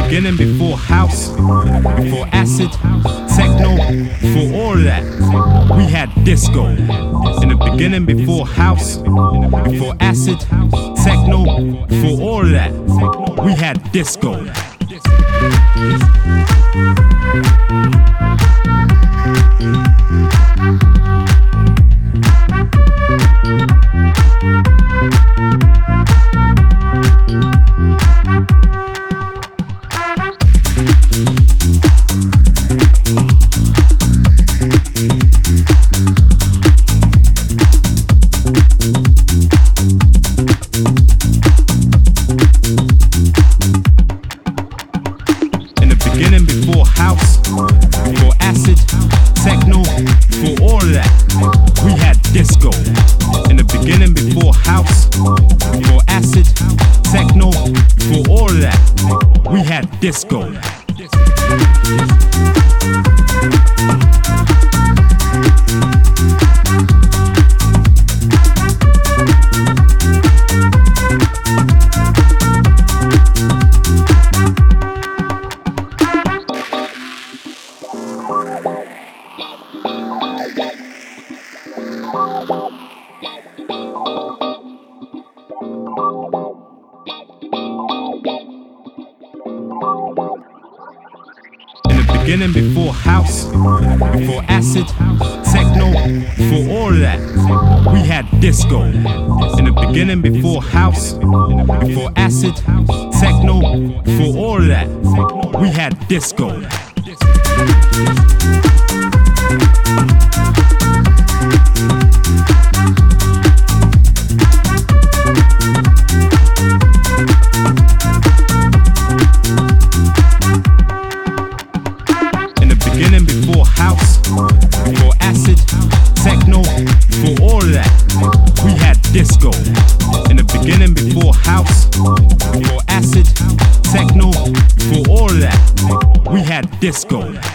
beginning, before house, before acid, techno, before all of that, we had disco. In the beginning, before house, before acid, techno, before all of that, we had disco. Beginning, before house, before acid, techno, before all of that, we had disco. In the beginning, before house, before acid, techno, before all of that, we had disco. Beginning, before house, before acid, techno, before all of that, we had disco. In the beginning, before house, before acid, techno, before all of that, we had disco. Beginning, before house, before acid, techno, before all of that, we had disco. In the beginning, before house, before acid, techno, before all of that, we had disco.